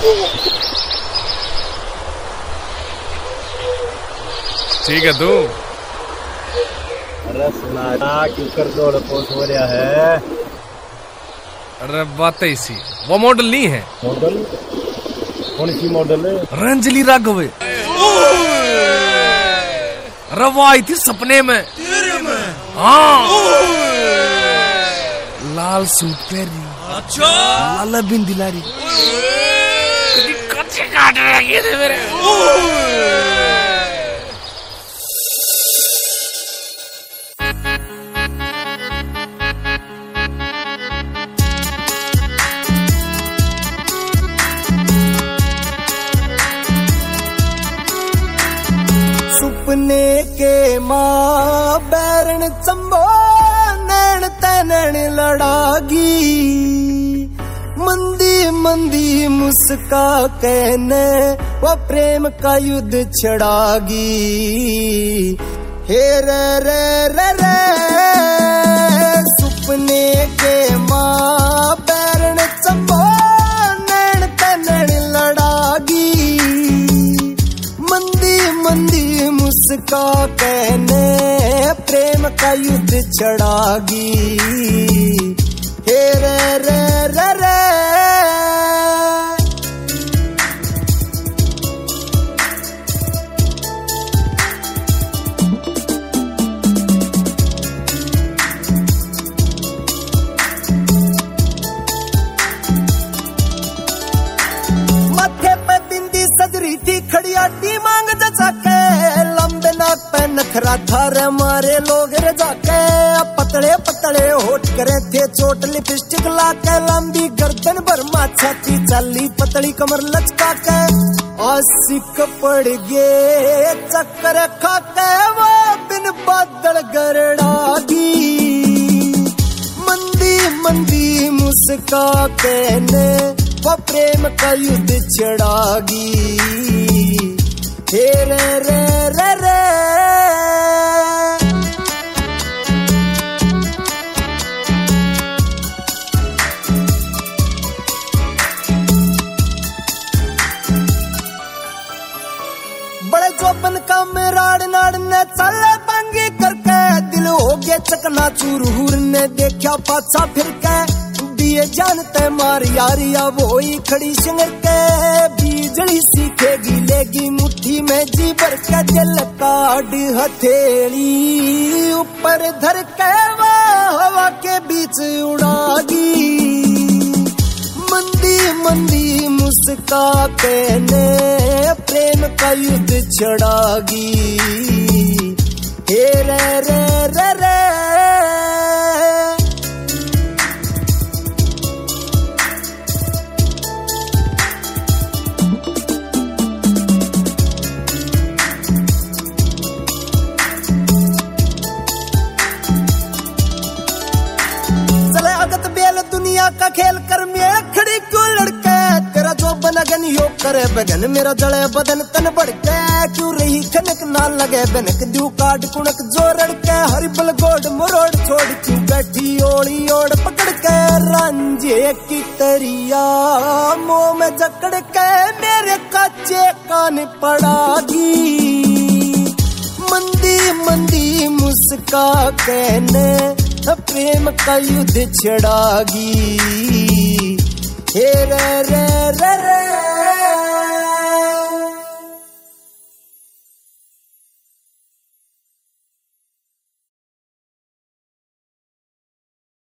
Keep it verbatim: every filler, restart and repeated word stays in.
ठीक है तू। अरे सुना क्यों कर दौड़ पोस हो रहा है? अरे बात इसी वो मॉडल नहीं है। मॉडल कौन सी मॉडल है? रंजली राघवे। रवा आई थी सपने में। हाँ लाल सूट पहनी। अच्छा लाल बिंदी लारी। कच्चे काट रखे थे मेरे। सुपने के माँ बैरण चंबो नैन तैनैन लड़ागी। मंदी मंदी मुस्का कहने वो प्रेम का युद्ध छड़ागी। हे रे रे रे रे सुपने के माँ बैरण चंबो नैन तैनैन लड़ागी। मंदी मंदी मुस्का कहने प्रेम का युद्ध छड़ागी। हे रे रे रे रे माथे पे बिंदी सजरी थी खड़ियाटी मांग जचा के। लंबे नाक पे नखरा थारे मारे लोग रे जाके। पतले पतले होठ करे थे चोट लिपस्टिक लाके। लंबी गर्दन भर छाती चली पतली कमर लचका के। आशिक पड़ गए चक्कर खाके वो बिन बादल गरड़ागी। मंदी मंदी मुस्का कहने वो प्रेम का युद्ध छड़ागी। हे रे रे रे रे बड़े जोबन का मेराड़ नाड़ ने चले पंगी करके। दिल हो गया चकना चूर हुर ने देखा पाछा फिर के। दिए जानते मार यारिया वो ही खड़ी सिंगर के। बीजली सीखेगी लेगी मुट्ठी में जी भर के। दिल काट हथेली ऊपर धर के वो हवा के बीच उड़ागी। मंदी मंदी मुस्का कहने प्रेम का युद्ध छड़ागी। हे रे रे रे रे दुनिया का खेल कर मेरा खड़ी क्यों लड़के। तेरा जो बनगन यो करे बगन मेरा जड़े बदन तन बढ़के। क्यों रही खनक ना लगे बनक दू काट कुणक जो रड़के। हरी बल गोड मरोड़ छोड़ क्यों बैठी ओड़ी ओड़ पकड़ के। रांझे की तरिया मुंह में जकड़ के मेरे कच्चे कान पड़ागी। मंदी मंदी मुस्का कहने प्रेम का युद्ध छड़ागी। हे रे रे रे रे